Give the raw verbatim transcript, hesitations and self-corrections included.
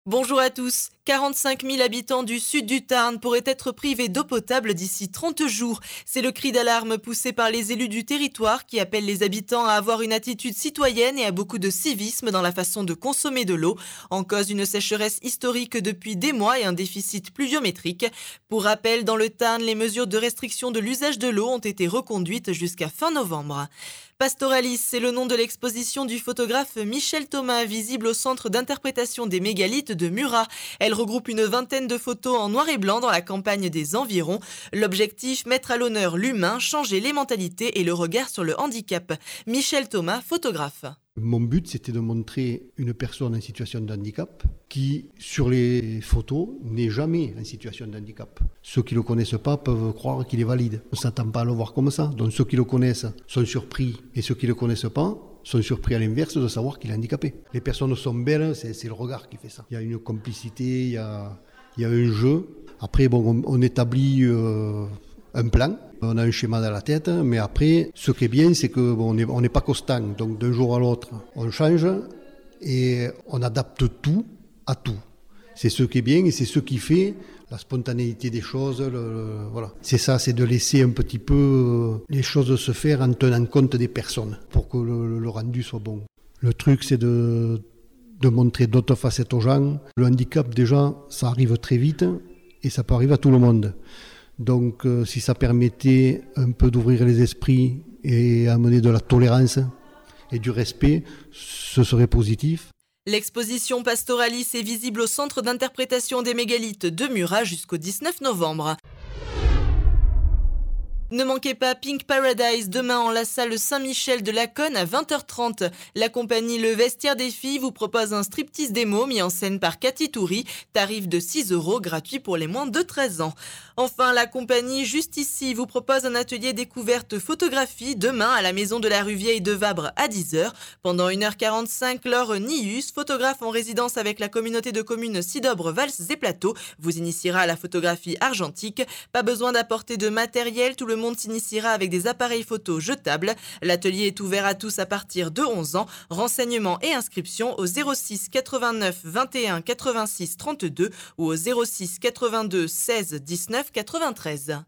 Bonjour à tous. quarante-cinq mille habitants du sud du Tarn pourraient être privés d'eau potable d'ici trente jours. C'est le cri d'alarme poussé par les élus du territoire qui appellent les habitants à avoir une attitude citoyenne et à beaucoup de civisme dans la façon de consommer de l'eau. En cause, une sécheresse historique depuis des mois et un déficit pluviométrique. Pour rappel, dans le Tarn, les mesures de restriction de l'usage de l'eau ont été reconduites jusqu'à fin novembre. Pastoralis, c'est le nom de l'exposition du photographe Michel Thomas, visible au centre d'interprétation des mégalithes de Murat. Elle regroupe une vingtaine de photos en noir et blanc dans la campagne des environs. L'objectif, mettre à l'honneur l'humain, changer les mentalités et le regard sur le handicap. Michel Thomas, photographe. Mon but, c'était de montrer une personne en situation de handicap qui, sur les photos, n'est jamais en situation de handicap. Ceux qui ne le connaissent pas peuvent croire qu'il est valide. On ne s'attend pas à le voir comme ça. Donc ceux qui le connaissent sont surpris et ceux qui ne le connaissent pas sont surpris à l'inverse de savoir qu'il est handicapé. Les personnes sont belles, c'est, c'est le regard qui fait ça. Il y a une complicité, il y a, il y a un jeu. Après, bon, on, on établit euh, un plan. On a un schéma dans la tête, mais après, ce qui est bien, c'est qu'on bon, n'est on n'est pas constant. Donc d'un jour à l'autre, on change et on adapte tout à tout. C'est ce qui est bien et c'est ce qui fait la spontanéité des choses. Le, le, voilà. C'est ça, c'est de laisser un petit peu les choses se faire en tenant compte des personnes pour que le, le rendu soit bon. Le truc, c'est de, de montrer d'autres facettes aux gens. Le handicap, déjà, ça arrive très vite et ça peut arriver à tout le monde. Donc, euh, si ça permettait un peu d'ouvrir les esprits et amener de la tolérance et du respect, ce serait positif. L'exposition Pastoralis est visible au centre d'interprétation des mégalithes de Murat jusqu'au dix-neuf novembre. Ne manquez pas Pink Paradise demain en la salle Saint-Michel de Laconne à vingt heures trente. La compagnie Le Vestiaire des Filles vous propose un striptease démo mis en scène par Cathy Toury, tarif de six euros, gratuit pour les moins de treize ans. Enfin, la compagnie Juste Ici vous propose un atelier découverte photographie demain à la maison de la rue Vieille de Vabre à dix heures. Pendant une heure quarante-cinq, Laure Nius, photographe en résidence avec la communauté de communes Sidobre, Valses et Plateaux, vous initiera à la photographie argentique. Pas besoin d'apporter de matériel, tout le monde s'initiera avec des appareils photo jetables. L'atelier est ouvert à tous à partir de onze ans. Renseignements et inscriptions au zéro six quatre-vingt-neuf vingt et un quatre-vingt-six trente-deux ou au zéro six quatre-vingt-deux seize dix-neuf quatre-vingt-treize.